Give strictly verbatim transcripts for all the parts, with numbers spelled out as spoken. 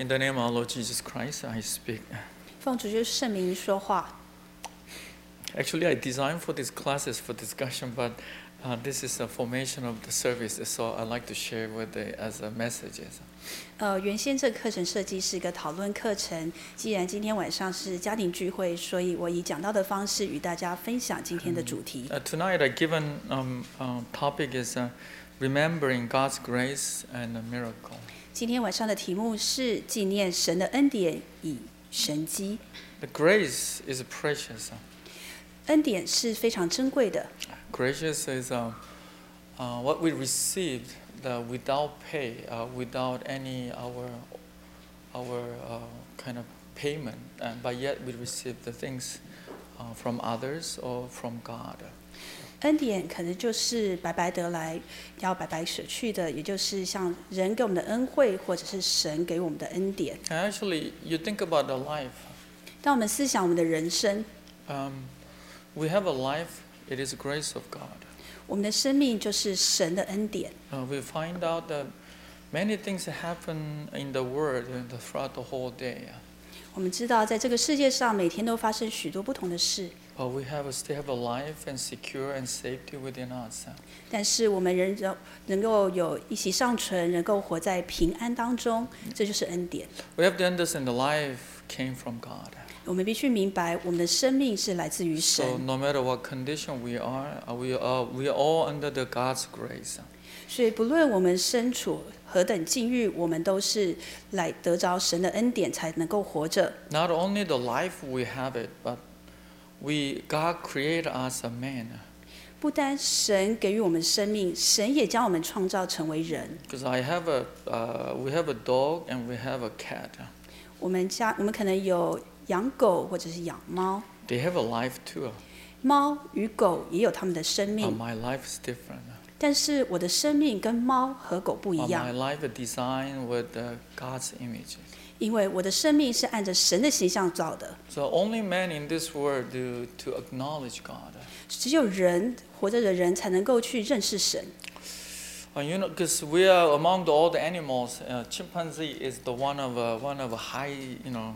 In the name of our Lord Jesus Christ, I speak. 奉主就是圣名说话。 Actually, I designed for these classes for discussion, but uh, this is a formation of the service, so I'd like to share with it as a messages. 呃，原先这个课程设计是一个讨论课程，既然今天晚上是家庭聚会，所以我以讲道的方式与大家分享今天的主题。 Uh, tonight, I given um, uh, topic is uh, remembering God's grace and a miracle. 今天晚上的题目是纪念神的恩典与神迹。 The grace is precious. 恩典是非常珍贵的。 Gracious is uh, uh, what we received the, without pay, uh, without any our our uh, kind of payment, and but yet we receive the things uh, from others or from God. 恩典可能就是白白得来，要白白舍去的，也就是像人给我们的恩惠，或者是神给我们的恩典。 And actually, you think about the life. 当我们思想我们的人生， Um, we have a life. It is the grace of God. 我们的生命就是神的恩典。 Uh, we find out that many things happen in the world throughout the whole day. 我们知道，在这个世界上，每天都发生许多不同的事， But we have a, still have a life and secure and safety within us. 但是我们仍然能够有一息尚存，能够活在平安当中，这就是恩典。 We have to understand the life came from God. 我们必须明白，我们的生命是来自于 So 神。 no matter what condition we are, uh, we are we are all under the God's grace. 所以，不论我们身处何等境遇，我们都是来得着神的恩典，才能够活着。 Not only the life we have it, but we God created us a man. 不单神给予我们生命，神也将我们创造成为人。 Because I have a uh, we have a dog and we have a cat. 我们家我们可能有养狗或者是养猫， They have a life too. 猫与狗也有它们的生 But 命， my life is different. 但是我的生命跟猫和狗不一 But 样 my，life is designed with uh, God's image. 因为我的生命是按着神的形象造的。 So only man in this world do to acknowledge God. 只有人活着的人才能够去认识神。 Uh, you know, because we are among the, all the animals, uh, chimpanzee is the one of a, one of a high, you know,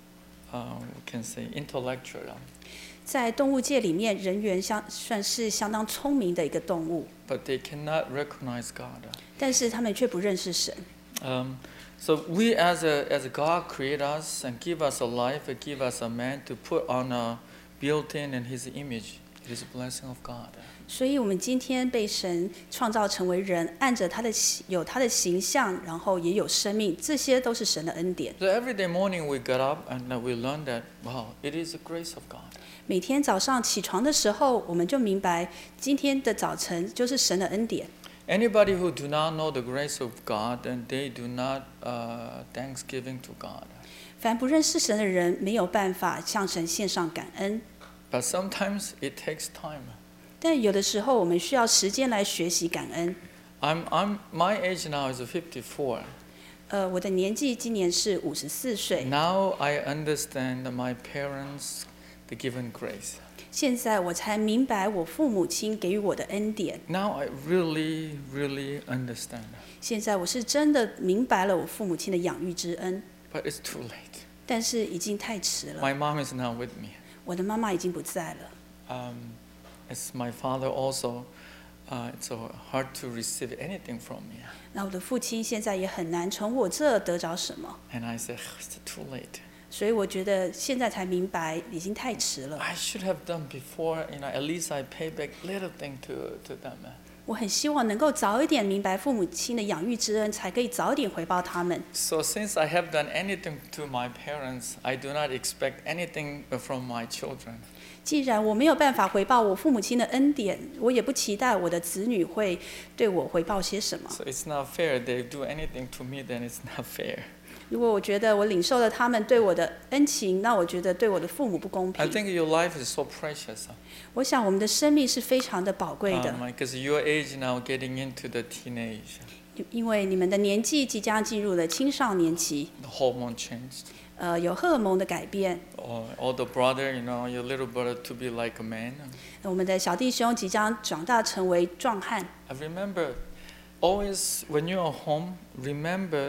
uh, we can say intellectual. 在动物界里面，人猿相算是相当聪明的一个动物， But they cannot recognize God. 但是他们却不认识神。 Um, so we, as a as God, create us and give us a life, and give us a man to put on a built-in in His image. It is a blessing of God. 所以，我们今天被神创造成为人，按着他的有他的形象，然后也有生命，这些都是神的恩典。 So every day morning we get up and uh, we learn that wow, it is the grace of God. 每天早上起床的时候，我们就明白，今天的早晨就是神的恩典。 Anybody who do not know the grace of God, then they do not uh, thanksgiving to God. 凡不认识神的人，没有办法向神献上感恩。 But sometimes it takes time. 但有的时候，我们需要时间来学习感恩。 I'm, I'm, my age now is fifty-four. 呃，我的年纪今年是五十四岁， Now I understand my parents, the given grace. 现在我才明白我父母亲给予我的恩典。 Now I really, really understand. 现在我是真的明白了我父母亲的养育之恩， But it's too late. 但是已经太迟了。 My mom is not with me. 我的妈妈已经不在了。 Um, it's my father also. Uh, it's so hard to receive anything from me. 那我的父亲现在也很难从我这得着什么， And I said, it's too late. 所以我觉得现在才明白已经太迟了。 I should have done before, you know, at least I pay back little thing to, to them. 我很希望能够早一点明白父母亲的养育之恩，才可以早一点回报他们。 So since I have done anything to my parents, I do not expect anything from my children. 既然我没有办法回报我父母亲的恩典，我也不期待我的子女会对我回报些什么。 So it's not fair. They do anything to me, then it's not fair. 如果我觉得我领受了他们对我的恩情，那我觉得对我的父母不公 I 平。 think your life is so precious. 我想我们的生命是非常的宝贵的， Because your age now getting into the teenage. 因为你们的年纪即将进入了青少年期， The hormone changed. 呃，有荷尔蒙的改变。 Or, or the brother, you know, your little brother to be like a man. 我们的小弟兄即将长大成为壮汉。 I remember always when you're home, remember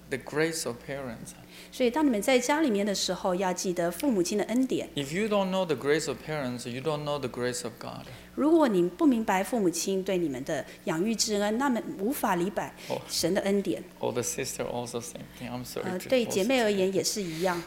the grace of parents. 所以当你们在家里面的时候，要记得父母亲的恩典。 If you don't know the grace of parents, you don't know the grace of God. 如果你不明白父母亲对你们的养育之恩，那么无法理解神的恩典。 Or the sister also same thing. I'm sorry. 呃， to 对 pause 姐妹而言也是一样。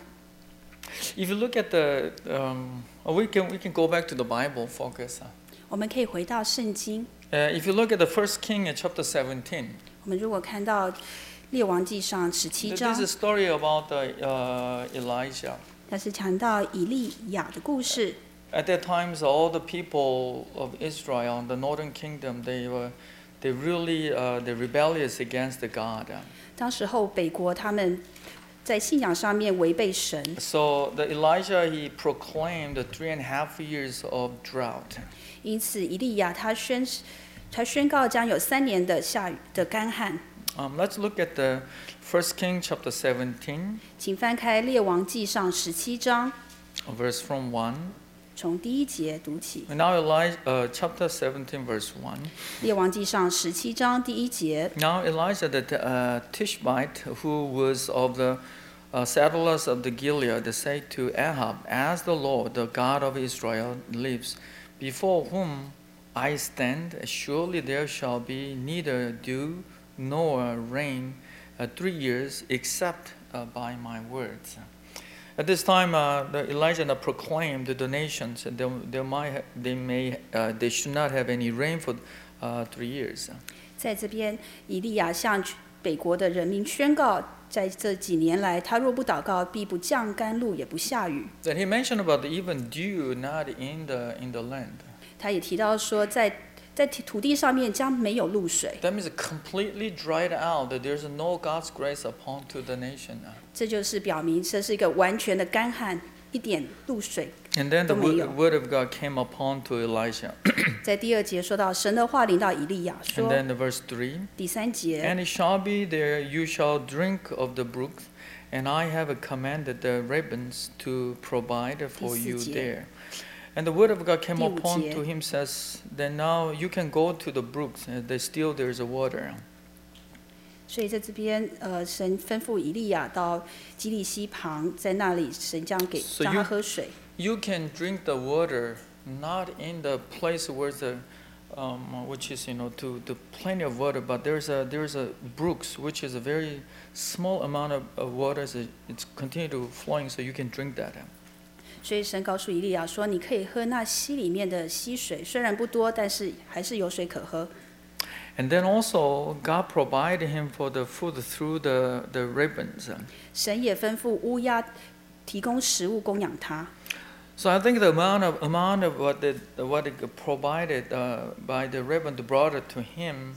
If you look at the, um, we can we can go back to the Bible focus. 我们可以回到圣经。 Uh, if you look at the First King in chapter seventeen, 我们如果看到列王记上十七 this 章 is a，story about uh, uh, Elijah. 它是谈到以利亚的故事。 At that time, all the people of Israel, the northern kingdom, they were they really uh, they rebellious against the God. 当时候北国他们在信仰上面违背神， So the Elijah he proclaimed the three and a half years of drought. 因此以利亚他宣他宣告将有三年的下雨的干旱。 Um, let's look at the First King chapter seventeen, 请翻开列王记上十七章， verse from one. 从第一节读起。 Now Elijah, uh, chapter seventeen, verse one. 列王记上十七章第一节。 Now Elijah the uh, Tishbite, who was of the uh, settlers of the Gilead, said to Ahab, "As the Lord, the God of Israel, lives, before whom I stand, surely there shall be neither dew nor rain uh, three years, except uh, by my words." At this time, uh, the Elijah proclaimed to the nations that they, they might, they may, uh, they should not have any rain for uh, three years. 在这边，以利亚向北国的人民宣告，在这几年来，他若不祷告，必不降甘露，也不下雨。 Then he mentioned about the even dew not in the in the land. 他也提到说，在在土地上面将没有露水， That means completely dried out. That there's no God's grace upon to the nation. 这就是表明这是一个完全的干旱，一点露水 And then the 都没有。 word, word of God came upon to Elijah. 在第二节说到，神的话临到以利亚 And 说， then the verse three. 第三节， And it shall be there you shall drink of the brook, and I have commanded the ravens to provide for you 第四节。 there. And the word of God came 第五 upon 节。 to him says, then now you can go to the brooks, and there still there is a water. 所以在这边，呃，神吩咐以利亚到基利溪旁，在那里神将给 So 让 you- 他喝水。 You can drink the water not in the place where the um, which is you know to the plenty of water, but there's a there's a brooks which is a very small amount of, of water. So it's continue to flowing, so you can drink that. 所以神告诉以利亚说：“你可以喝那溪里面的溪水，虽然不多，但是还是有水可喝。” And then also God provided him for the food through the the ravens. 神也吩咐乌鸦提供食物供养他。 So I think the amount of amount of what the what it provided uh, by the raven brought it to him.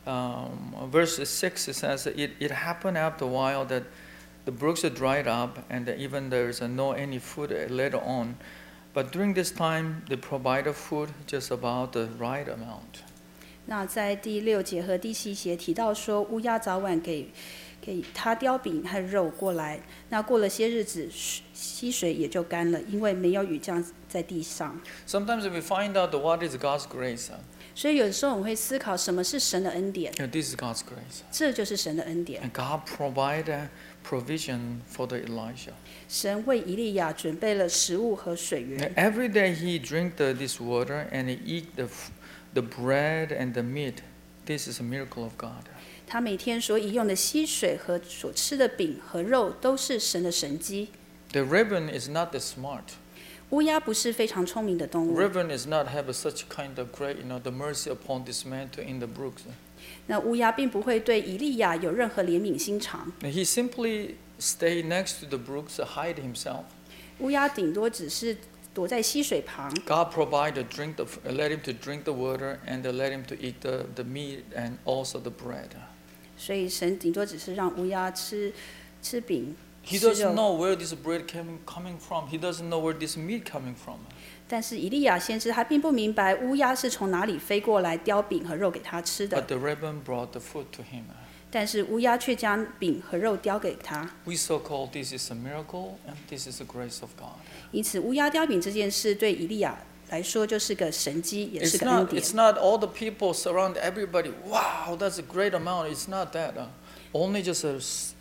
Um, verse six it says that it, it happened after a while that the brooks are dried up and that even there's uh, no any food later on, but during this time they provided food just about the right amount. 那在第六节和第七节提到说，乌鸦早晚给给他叼饼和肉过来。那过了些日子，溪水也就干了，因为没有雨降在地上。 Sometimes we find out that what is God's grace. 所以有时候我们会思考，什么是神的恩典？ And this is God's grace. 这就是神的恩典。 And God provided provision for the Elijah. 神为以利亚准备了食物和水源。 Every day he drink the, this water and he eat the, the bread and the meat. This is a miracle of God. 他每天所饮用的溪水和所吃的饼和肉，都是神的神迹。 The raven is not that smart. 乌鸦不是非常聪明的动物， Raven is not have such kind of great, you know, the mercy upon this man to in the brooks. 那乌鸦并不会对以利亚有任何怜悯心肠。 He simply stay next to the brooks, hide himself. 乌鸦顶多只是躲在溪水旁。 God provided drink the, let him to drink the water and let him to eat the, the meat and also the bread. 所以神顶多只是让乌鸦吃吃饼、 He 吃 doesn't 肉。 know where this bread coming coming from. He doesn't know where this meat coming from. 但是以利亚先知他并不明白乌鸦是从哪里飞过来叼饼和肉给他吃 But 的， the raven brought the food to him. 但是乌鸦却将饼和肉叼给他。 We so call this is a miracle and this is the grace of God. 因此，乌鸦叼饼这件事对以利亚来说就是个神迹，也是 It's 个恩 not, 典。 it's not all the people surround everybody. Wow, that's a great amount. It's not that. Uh, only just a,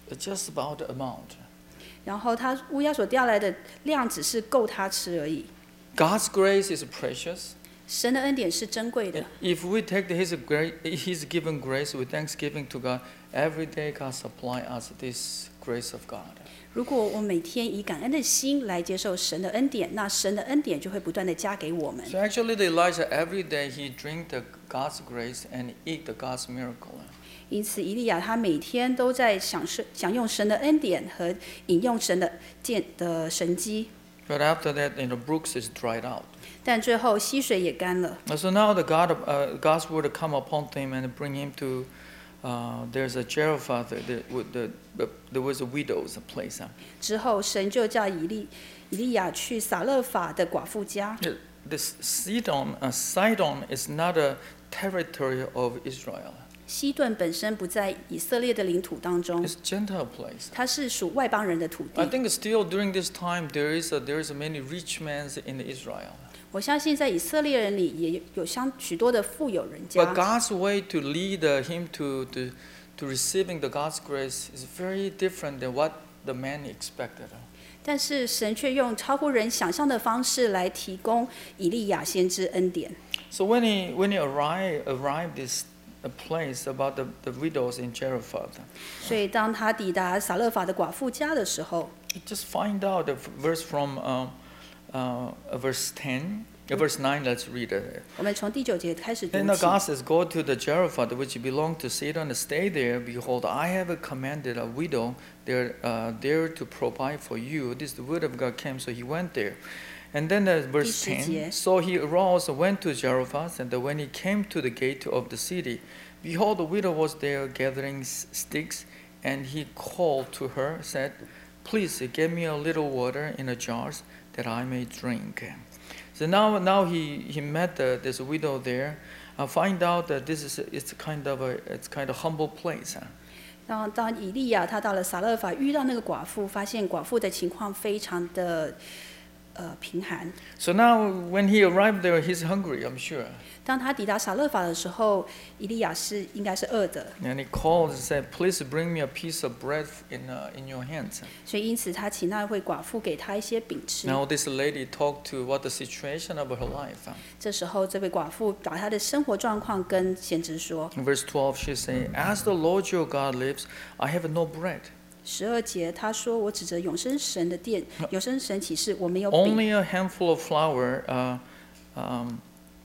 just about the amount. 然后他乌鸦所掉来的量只是够他吃而已。 God's grace is precious. 神的恩典是珍贵的。 If we take His gra- His given grace with thanksgiving to God, every day God supply us this grace of God. 如果我每天以感恩的心来接受神的恩典，那神的恩典就会不断的加给我们。 So actually, the Elijah every day he drink the God's grace and eat the God's miracle. 因此，以利亚他每天都在享受享用神的恩典和饮用神的见的神迹。 But after that, you know, brooks is dried out. 但最后溪水也干了。 So now the God, of, uh, God's word come upon him and bring him to. Uh, there's a Zarephath. The, the, the, there was a widow's place. Huh? 之后，神就叫以利以利亚去撒勒法的寡妇家。 This Sidon, uh, Sidon is not a territory of Israel. 西顿本身不在以色列的领土当中， It's Gentile place. 它是属外邦人的土 I 地。 think still during this time there is a, there is a many rich men in Israel. 我相信在以色列人里也有相许多的富有人 But 家。 God's way to lead uh, him to, to to receiving the God's grace is very different than what the man expected. 但是神却用超乎人想象的方式来提供以利亚先知恩典。 So when he when he arrived arrived this a place about the, the widows in Zarephath, 所以当他抵达撒勒法的寡妇家的时候， just find out the verse from uh, uh, verse ten, uh, verse nine. Let's read it. 我们从第九节开始读 Then the 起。 God says, "Go to the Zarephath which belonged to Sidon, and stay there. Behold, I have commanded a widow there uh, there to provide for you." This the word of God came, so he went there. And then uh, verse 第十节。 ten. So he arose, went to Zarephath, and when he came to the gate of the city, behold, the widow was there gathering s- sticks, and he called to her, said, "Please give me a little water in a jars that I may drink." So now, now he, he met the, this widow there. Uh, find out that this is it's kind of a it's kind of humble place. Huh? 当当以利亚他到了撒勒法，遇到那个寡妇，发现寡妇的情况非常的呃贫寒。 So now when he arrived there, he's hungry, I'm sure. 当他抵达撒勒法的时候，以利亚是应该是饿的， And he called and said, "Please bring me a piece of bread in uh, in your hands." 所以因此他请那位寡妇给他一些饼吃。 Now this lady talked to what the situation of her life. Huh? 这时候这位寡妇把她的生活状况跟先知说。 In verse twelve, she said, "As the Lord your God lives, I have no bread. 十二节他说：“我指着永生神的殿，永生神启示我没有饼， Only a handful of flour uh, um,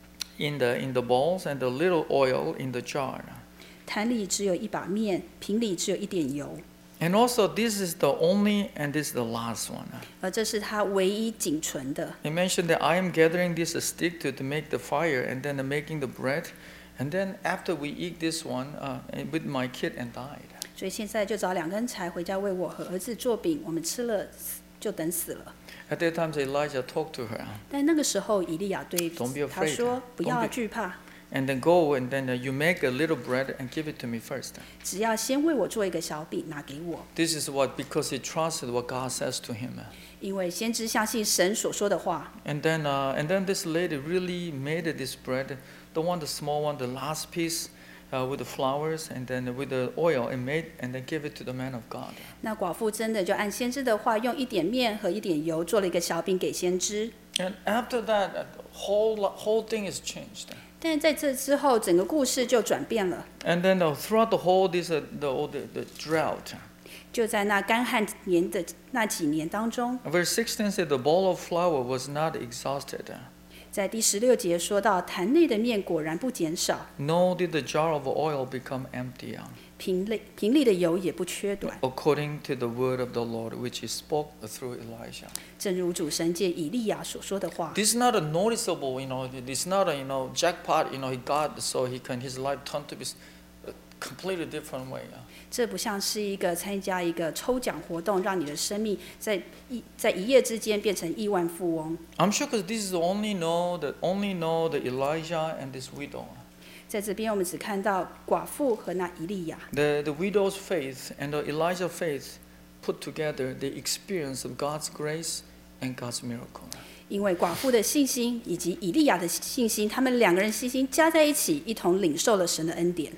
in the in the bowls and a little oil in the jar." 坛里只有一把面，瓶里只有一点油。 And also, this is the only and this is the last one. 而这是他唯一仅存的。 He mentioned that I am gathering this stick to, to make the fire and then making the bread. And then after we eat this one uh, with my kid and died. 所以现在就找两根柴回家为我和儿子做饼，我们吃了就等死了。 At that time, Elijah talked to her. 但那个时候，以利亚对 Don't be 他 afraid. 说：“不 Don't 要 be- 惧怕， And then go and then uh, you make a little bread and give it to me first. 只要先为我做一个小饼，拿给我。 This is what, because he trusted what God says to him. 因为先知相信神所说的话。 And then, uh, and then this lady really made this bread, the one, the small one, the last piece uh, with the flowers and then with the oil, and made and then gave it to the man of God. 那寡妇真的就按先知的话，用一点面和一点油做了一个小饼给先知。 And after that, uh, the whole whole thing is changed. 但在这之后，整个故事就转变了。 And then uh, throughout the whole this uh, the, all the the drought. 就在那干旱年的那几年当中， Verse sixteen said the bowl of flour was not exhausted, 在第十六节说到，坛内的面果然不减少， nor did the jar of oil become empty, 瓶里瓶里的油也不缺短， according to the word of the Lord which he spoke through Elijah. 正如主神借以利亚所说的话。 This is not a noticeable, you know. This is not a you know jackpot, you know. He got so he can his life turned to be a completely different way. 这不像是一个参加一个抽奖活动，让你的生命在一在一夜之间变成亿万富翁。 I'm sure because this is only know that only know the Elijah and this widow. 在这边，我们只看到寡妇和那以利亚。 The the widow's faith and the Elijah's faith put together, the experience of God's grace and God's miracle. 因为寡妇的信心以及以利亚的信心，他们两个人信心加在一起，一同领受了神的恩典。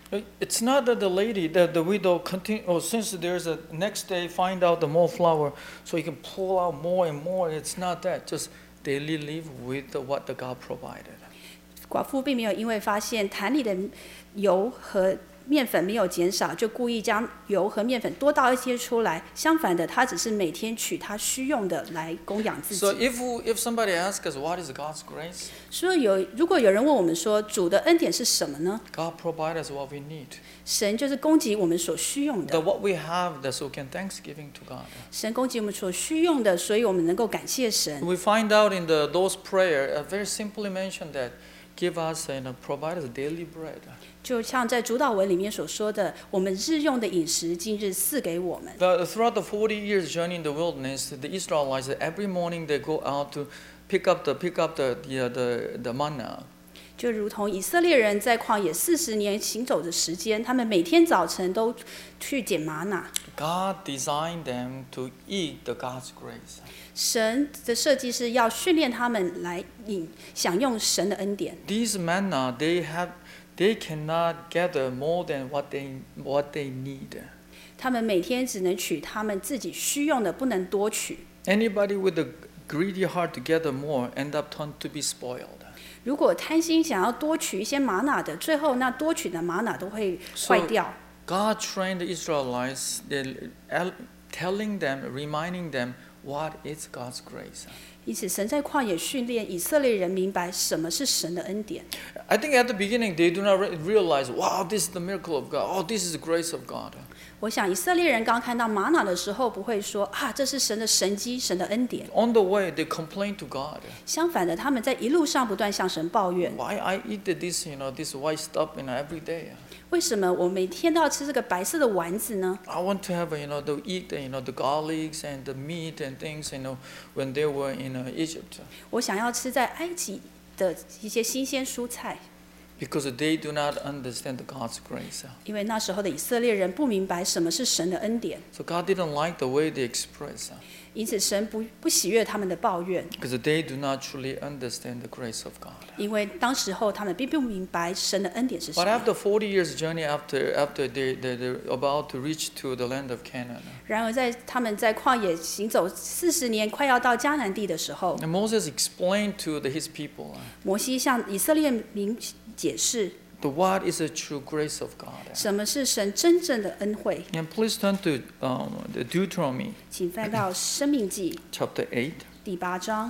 It's not that the lady, that the widow continue, or since there's a next day find out the more flour, so you can pull out more and more. It's not that. Just daily live with what the God provided. 寡妇并没有因为发现坛里的油和面粉没有减少，就故意将油和面粉多倒一些出来。相反的，她只是每天取她需用的来供养自己。 So if if somebody asks us what is God's grace, 所以有如果有人问我们说主的恩典是什么呢？ God provides us what we need. 神就是供给我们所需用 That 的。 what we have, that so can thanksgiving to God. 神供给我们所需用的，所以我们能够感谢神。 We find out in the those prayer, uh, very simply mentioned that give us and uh, provide us daily bread. 就像在主祷文里面所说的，我们日用的饮食，今日赐给我们。 The, throughout the forty years journey in the wilderness, the Israelites every morning they go out to pick up the pick up the the the, the manna. 就如同以色列人在旷野四十年行走的时间，他们每天早晨都去捡玛瑙。 God designed them to eat the God's grace. 神的设计是要训练他们来饮享用神的恩典。 These manna they have they cannot gather more than what they what they need. 他们每天只能取他们自己需用的，不能多取。 Anybody with a greedy heart to gather more end up turned to be spoiled. 如果贪心想要多取一些玛瑙的，最后那多取的玛瑙都会坏掉。 God trained the Israelites, telling them, reminding them what is God's grace. 因此，神在旷野训练以色列人明白什么是神的恩典。 I think at the beginning they do not realize, wow, this is the miracle of God. Oh, this is the grace of God. 我想以色列人刚看到玛瑙的时候，不会说啊，这是神的神迹，神的恩典。 On the way, they complain to God. 相反的，他们在一路上不断向神抱怨。 Why I eat this, you know, this white stuff, you know, every day? 为什么我每天都要吃这个白色的丸子呢？ I want to have, you know, to eat, you know, the garlics and the meat and things, you know, when they were in uh, Egypt. 我想要吃在埃及的一些新鲜蔬菜。 Because they do not understand God's grace. 因为那时候的以色列人不明白什么是神的恩典， So God didn't like the way they express. 因此神不不喜悦他们的抱怨， Because they do not truly understand the grace of God. 因为当时候他们并不明白神的恩典是什 But 么。 after forty years journey, after after they they they're about to reach to the land of Canaan, 然而在他们在旷野行走四十年，快要到迦南地的时候， and Moses explained to the, his people, 摩西向以色列民解释 the what is the true grace of God. 什么是神真正的恩惠。 And please turn to um, the Deuteronomy 请翻到申命记 chapter eight. 第八章。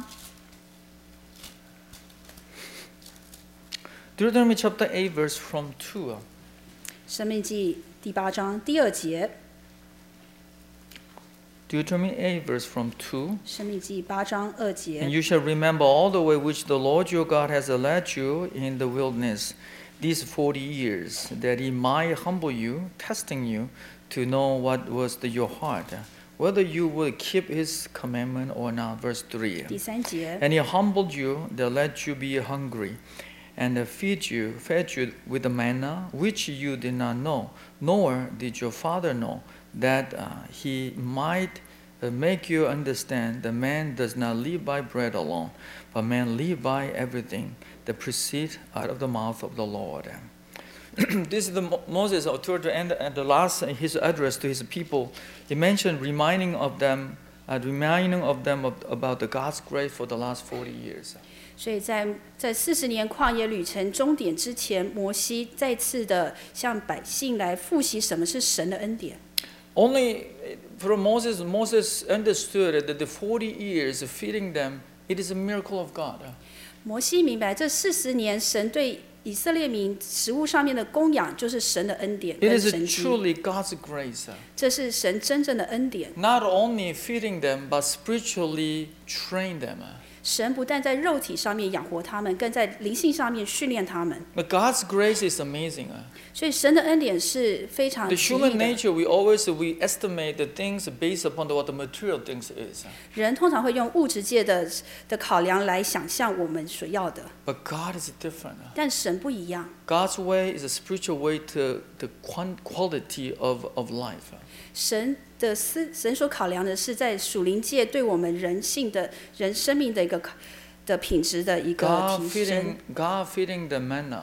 Deuteronomy chapter eight, verse from two. 申命记第八章第二节。 Deuteronomy eight, verse from two. 申命记八章二节。 And you shall remember all the way which the Lord your God has led you in the wilderness these forty years, that he might humble you, testing you to know what was the, your heart, whether you would keep his commandment or not. Verse three. 第三节。 And he humbled you, that let you be hungry, and feed you, fed you with the manna, which you did not know, nor did your father know, that uh, he might uh, make you understand that man does not live by bread alone, but man live by everything that proceeds out of the mouth of the Lord. This is the Mo- Moses uh, toward the end, at the last uh, his address to his people. He mentioned reminding of them, uh, reminding of them of, about the God's grace for the last forty years. 所以在在四十年旷野旅程终点之前，摩西再次的向百姓来复习什么是神的恩典。 Only from Moses, Moses understood that the forty years of feeding them, it is a miracle of God. 摩西明白这四十年神对以色列民食物上面的供养，就是神的恩典 It 跟 is 神迹， truly God's grace. 这是神真正的恩典。 Not only feeding them, but spiritually train them. 神不但在肉体上面养活他们，更在灵性上面训练他们。 But God's grace is amazing. 所以神的恩典是非常 The 奇异 human 的。 nature, we always we estimate the things based upon what the material things is. 人通常会用物质界的的考量来想象我们所要的， But God is different. 但神不一样。 God's way is a spiritual way to the quality of, of life. 神的思，神所考量的是在属灵界对我们人性的人生命的一个的品质的一个 God 提升 feeding,。God feeding the manna.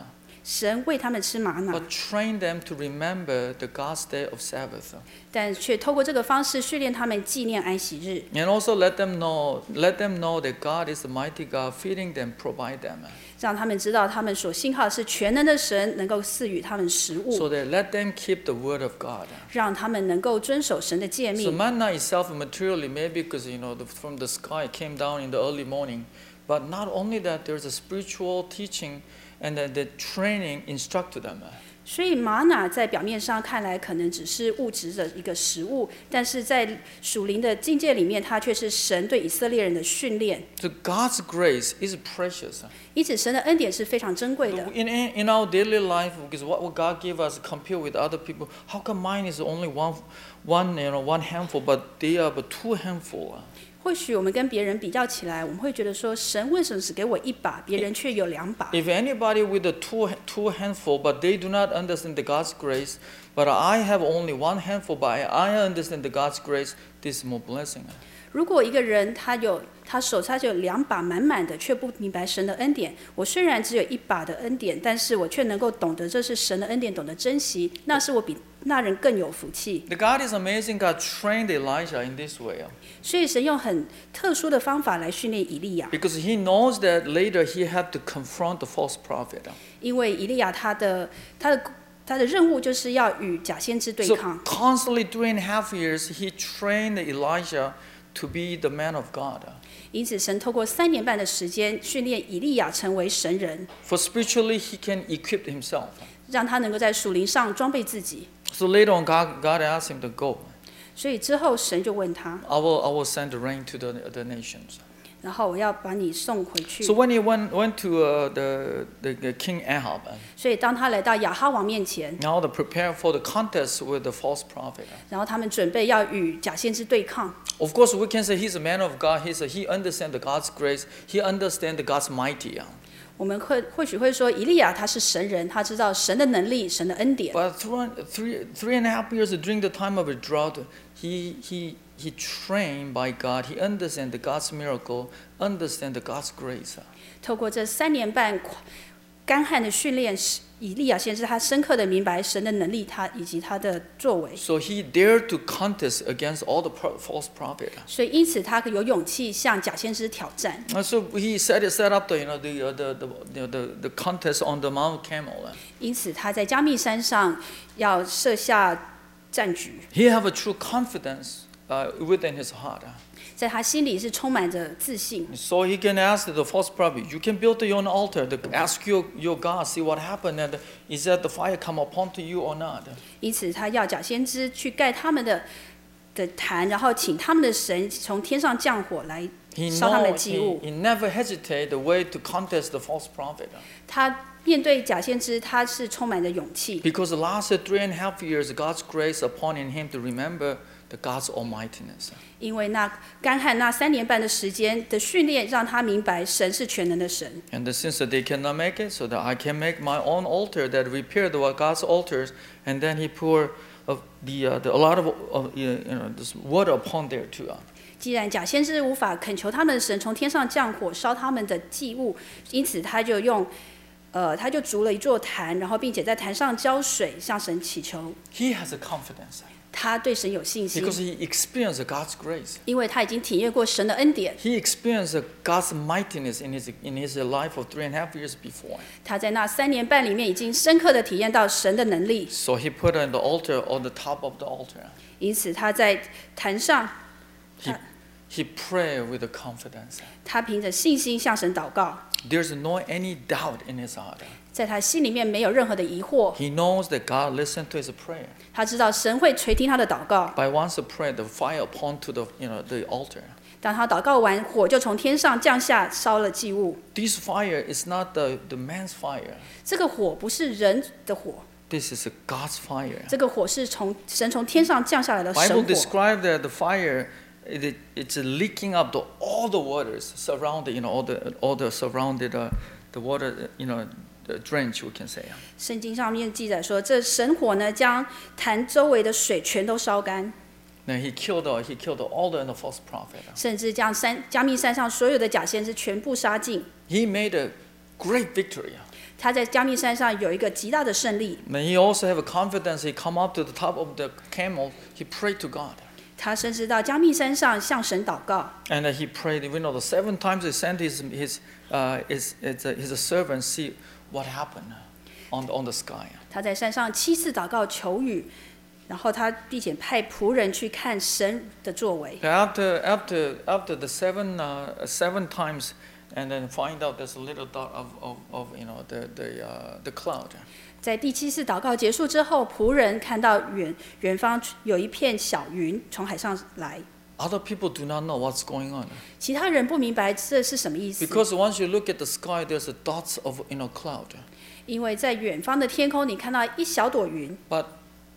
神为他们吃玛瑙， but train them to remember the God's day of Sabbath. 但却透过这个方式训练他们纪念安息日， And also let them know, let them know that God is a mighty God, feeding them, provide them. 让他们知道他们所信靠的是全能的神，能够赐予他们食物， So that let them keep the word of God. 让他们能够遵守神的诫 So 命。 manna itself materially, maybe because you know the, from the sky it came down in the early morning, but not only that, there's a spiritual teaching and the, the training instruct to them. 所以玛瑙在表面上看来可能只是物质的一个食物，但是在属灵的境界里面，它却是神对以色列人的训练。 So God's grace is precious. 因此，神的恩典是非常珍贵的。 In, in, in our daily life, because what, what God gave us compared with other people, how come mine is only one, one, you know, one handful, but they are but two handful? 或许我们跟别人比较起来，我们会觉得说，神为什么只给我一把，别人却有两把？ If anybody with a two, two handful, but they do not understand the God's grace, but I have only one handful, but I understand the God's grace, this is more blessing. 如果一个人他有他手上就有两把满满的，却不明白神的恩典，我虽然只有一把的恩典，但是我却能够懂得这是神的恩典，懂得珍惜，那是我比那人更有福气。 The God is amazing. God trained Elijah in this way. 所以神用很特殊的方法来训练以利亚， Because he knows that later he had to confront the false prophet. 因为以利亚他的他的他的任务就是要与假先知对 So 抗。 constantly three and a half years, he trained Elijah to be the man of God. 因此，神透过三年半的时间训练以利亚成为神人， For spiritually, he can equip himself. 让他能够在属灵上装备自己。 So later on, God, God asked him to go. 所以之后，神就问他 I will, I will send the rain to the, the nations.：“ 然后我要把你送回去。” So when he went, went to uh, the, the, the King Ahab, 所以当他来到亚哈王面前， now to prepare for the contest with the false prophet. 然后他们准备要与假先知对抗。 Of course, we can say he's a man of God. He's a, he understands the God's grace. He understands the God's mighty. 我们会或许会说，以利亚他是神人，他知道神的能力、神的恩典。 But through, three, three and a half years during the time of a drought, he, he, he trained by God. He understands the God's miracle, understands the God's grace. 透过这三年半干旱的训练，以利亚先知他深刻的明白神的能力，他以及他的作为。 So he dared to contest against all the pro- false prophets. 所以因此他有勇气向假先知挑战。 Uh, So he set, set up the, you know, the, uh, the, the, the, the, the contest on the Mount Carmel. 因此他在加密山上要设下战局， He have a true confidence uh, within his heart. 在他心里是充满着自信。 So he can ask the false prophet, you can build your own altar, to ask your, your God, see what happened, and is that the fire come upon to you or not? 因此他要假先知去盖他们的的坛，然后请他们的神从天上降火来 He, 烧他们的 know, 祭 he, 物。 he never hesitate the way to contest the false prophet. 他面对假先知，他是充满着勇气， Because the last three and a half years, God's grace upon in him to remember the God's almightiness. 因为那干旱那三年半的时间的训练，让他明白神是全能的神。 And since they cannot make it, so that I can make my own altar that repair the God's altars, and then he pour of the, uh, the a lot of uh, you know this water upon there too. 既然假先知无法恳求他们的神从天上降火烧他们的祭物，因此他就用，呃，他就筑了一座坛，然后并且在坛上浇水，向神祈求。 He has a confidence 他对神有信心， because he experienced God's grace. 因为他已经体验过神的恩典。 He experienced God's mightiness in his in his life of three and a half years before. 他在那三年半里面已经深刻的体验到神的能力， So he put on the altar on the top of the altar. 因此他在坛上， He he prayed with a confidence. 他凭着信心向神祷告， There's no any doubt in his heart. 在他心里面没有任何的疑惑， He knows that God listened to his prayer. 他知道神会垂听他的祷告。 By once a prayer, the fire upon to the you know the altar. 当他祷告完，火就从天上降下，烧了祭物。 This fire is not the, the man's fire. 这个火不是人的火， This is a God's fire. 这个火是从神从天上降下来的 Bible 神火。 described that the fire, it, it's leaking up the, all the waters surrounded, you know, all the all the surrounded uh, the water, you know, the drench we can say. 圣经上面记载说，这神火呢，将坛周围的水全都烧干， Now he killed uh, he killed all the, the false prophet. 甚至将山加密山上所有的假先知全部杀尽。 He made a great victory. 他在加密山上有一个极大的胜利。 And he also have a confidence. He come up to the top of the camel. He prayed to God. 他甚至到加密山上向神祷告。 And uh, he prayed. You know, the seven times he sent his his uh, his his, uh, his servants see what happened on on the sky. 他在山上七次祷告求雨，然后他并且派仆人去看神的作为。 After after after the seven uh, seven times. And then find out there's a little dot of, of, of you know the the uh, the cloud. 在第七次祷告结束之后，仆人看到远远方有一片小云从海上来。 Other people do not know what's going on. 其他人不明白这是什么意思。 Because once you look at the sky, there's a dots of you know cloud. 因为在远方的天空，你看到一小朵云。 But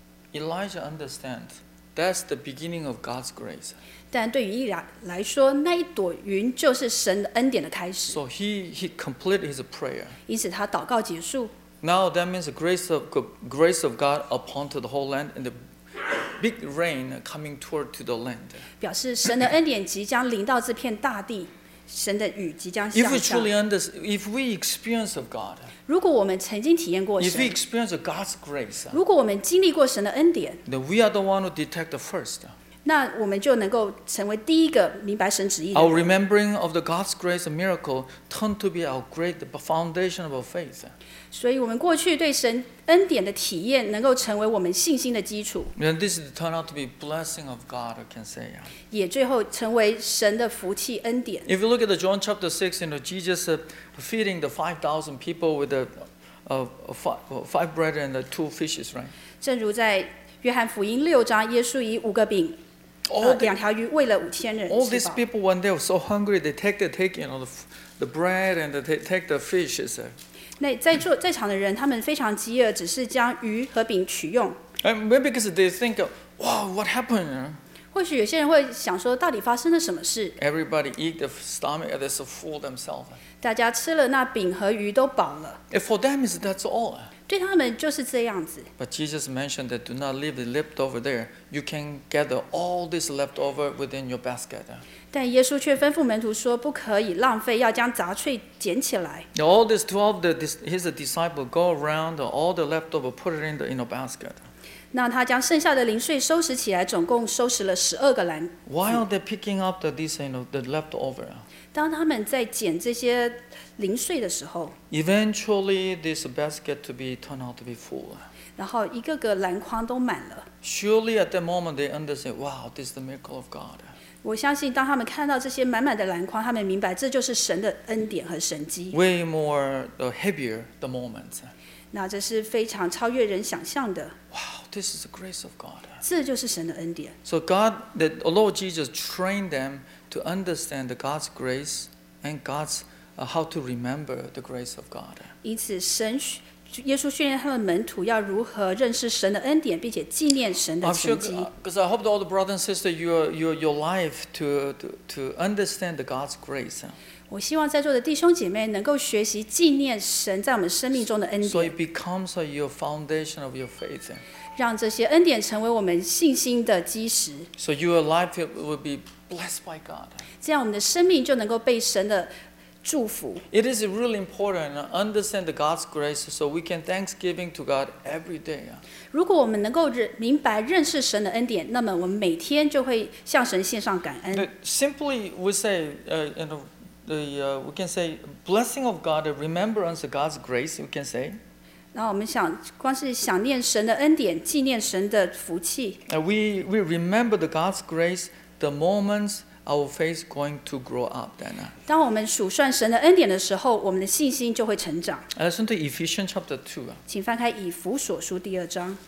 Elijah understands that's the beginning of God's grace. 但对于以利亚来说，那一朵云就是神的恩典的开始。 So he he completed his prayer. 因此他祷告结束。 Now that means the grace of grace of God upon to the whole land and the big rain coming toward to the land. 表示神的恩典即将临到这片大地，神的雨即将 If 降 we 下。 truly understand, if we experience of God, 如果我们曾经体验过 if we 神， experience of God's grace, 如果我们经历过神的恩典， then we are the one who detect the first. 那我们就能够成为第一个明白神旨意的 Our 人。 remembering of the God's grace and miracle turned to be our great foundation of our faith. 所以，我们过去对神恩典的体验，能够成为我们信心的基础， And this turned out to be blessing of God, I can say. 也最后成为神的福气恩典。 If you look at the John chapter six, you know, Jesus uh, feeding the five thousand people with the uh, five, five bread and the two fishes, right? 正如在约翰福音六章，耶稣以五个饼、呃 All, 两 the, 条鱼喂了五千人 all 吃 these 饱。 people, when they were so hungry, they take the take you know the, the bread and they take the fishes. 那在座在场的人，他们非常饥饿，只是将鱼和饼取用。 And maybe because they think, wow, what happened? 或许有些人会想说，到底发生了什么事？ Everybody eat the stomach, they're so full themselves. 大家吃了那饼和鱼都饱了， And for them, is that's all. 对他们就是这样子。 But Jesus mentioned that do not leave the leftover there. You can gather all this leftover within your basket. 但耶稣却吩咐门徒说，不可以浪费，要将杂碎捡起来。 Now, all these twelve, the, this, his disciple go around, all the leftover, put it in the in a basket. 那他将剩下的零碎收拾起来，总共收拾了十二个篮。 Why are they picking up the, this, you know, the leftover? 当他们在捡这些零碎的时候， Eventually, this basket to be turned out to be full. 然后一个个篮筐都满了。 Surely, at that moment, they understand. Wow, this is the miracle of God. 我相信，当他们看到这些满满的篮筐，他们明白这就是神的恩典和神迹。 Way more uh, heavier the moments. 那这是非常超越人想象的， Wow, this is the grace of God. 这就是神的恩典。 So God, the Lord Jesus trained them to understand the God's grace and God's uh, how to remember the grace of God. 因此，神耶稣训练他们门徒要如何认识神的恩典，并且纪念神的 I'm sure, 神迹。 because I hope all the brothers and sisters, your your your life to to to understand the God's grace. 我希望在座的弟兄姐妹能够学习纪念神在我们生命中的恩 So 典， it becomes uh, your foundation of your faith. 让这些恩典成为我们信心的基石。 So your life will be blessed by God. 这样，我们的生命就能够被神的祝福。 It is really important to understand the God's grace so we can thanksgiving to God every day. 如果我们能够认明白认识神的恩典，那么我们每天就会向神献上感恩。 That simply we say, uh, you know, the uh, we can say blessing of God, the remembrance of God's grace. We can say. 然后我们想，光是想念神的恩典，纪念神的福气， Uh, we we remember the God's grace the moments our faith going to grow up. Then. 当我们数算神的恩典的时候，我们的信心就会成长。 Uh, listen to Ephesians chapter two. 请翻开以弗所书第二章。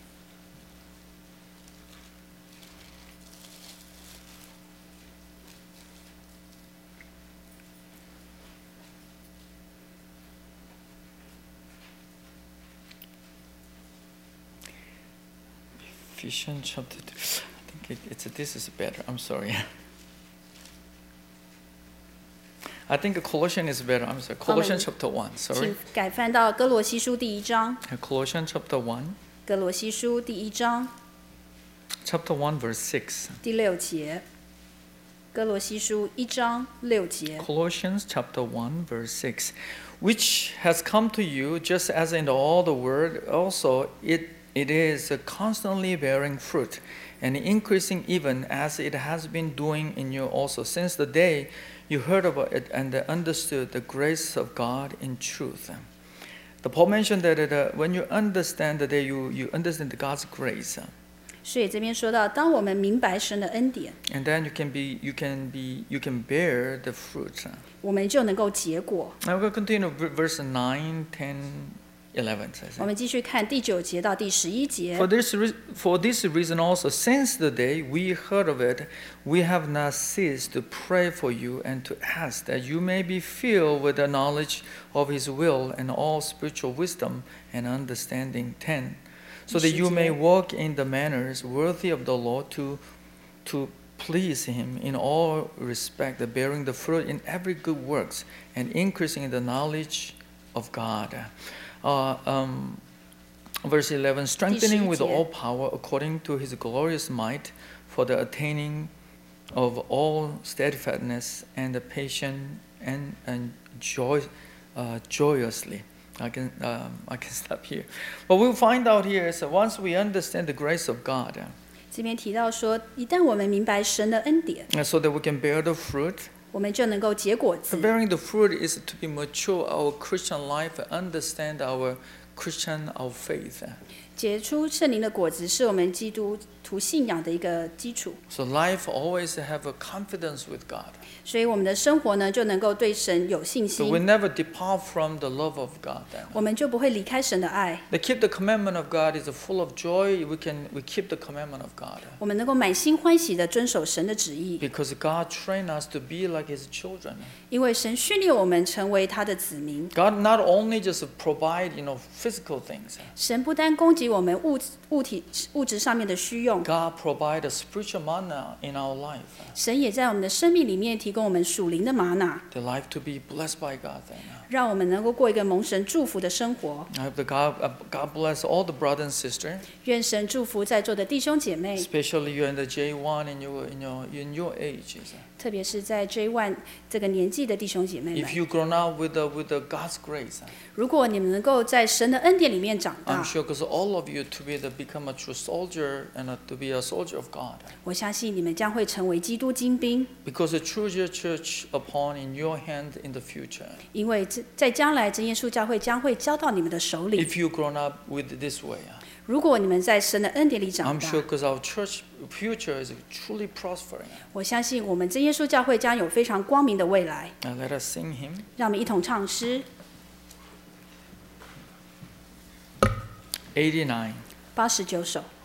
Ephesians chapter two. I think it, it's this is better. I'm sorry. I think Colossians is better. I'm sorry. Colossians chapter one. 请 Sorry. 改翻到哥罗西书第一章。 Uh, Colossians chapter one. 哥罗西书第一章 Chapter one, verse six. 第六节。 哥罗西书一章六节。 Colossians chapter one verse six, which has come to you just as in all the world also it it is constantly bearing fruit and increasing even as it has been doing in you also since the day you heard about it and understood the grace of God in truth. The Paul mentioned that uh, when you understand that you you understand God's grace. 所以这边说到，当我们明白神的恩典， And then you can be, you can be, you can bear the fruit. 我们就能够结果。 Now we'll continue verse nine, ten, eleven. 我们继续看第九节到第十一节。 For this, for this reason also, since the day we heard of it, we have not ceased to pray for you and to ask that you may be filled with the knowledge of His will and all spiritual wisdom and understanding. ten. So that you may walk in the manners worthy of the Lord to, to please Him in all respect, bearing the fruit in every good works and increasing in the knowledge of God. Uh, um, verse eleven, strengthening with all power according to His glorious might for the attaining of all steadfastness and the patient and, and joy, uh, joyously. I can um, I can stop here. What we'll find out here is that once we understand the grace of God, 这边提到说，一旦我们明白神的恩典， so that we can bear the fruit. 我们就能够结果子。 Bearing the fruit is to be mature our Christian life, understand our Christian our faith. 结出圣灵的果子，是我们基督徒信仰的一个基础。 So life always have a confidence with God. 所以我们的生活呢，就能够对神有信 So we 心， never depart from the love of God. 我们就不会离开神的爱。 The keep the commandment of God is full of joy. We can we keep the commandment of God. 我们能够满心欢喜的遵守神的旨意， Because God trained us to be like His children. 因为神训练我们成为他的子民。 God not only just provide, you know, physical things. 神不单供给我们物物体物质上面的需用， God provide a spiritual manna in our life. 神也在我们的生命里面提供我们属灵的玛瑙， The life to be blessed by God. Then. 让我们能够过一个蒙神祝福的生活。 I hope that God, uh, God bless all the brothers and sisters, 愿神祝福在座的弟兄姐妹， especially you're in the J one in your in your in your ages. 特别是在 J 一 这个年纪的弟兄姐妹 If 们。 you grown up with the, with the God's grace, 如果你们能够在神的恩典里面长 I'm 大， sure because all of you to be the become a true soldier and uh, to be a soldier of God. 我相信你们将会成为基督精兵， Because the true church upon in your hand in the future. 因为这在将来真耶稣教会将会交到你们的手里。 If you grown up with this way. 如果你们在神的恩典里长 I'm 大， sure because our church future is truly prospering. 我相信我们真耶稣教会将有非常光明的未来。 Now let us sing hymn 让我们一同唱诗 eighty-nine. 八十九首。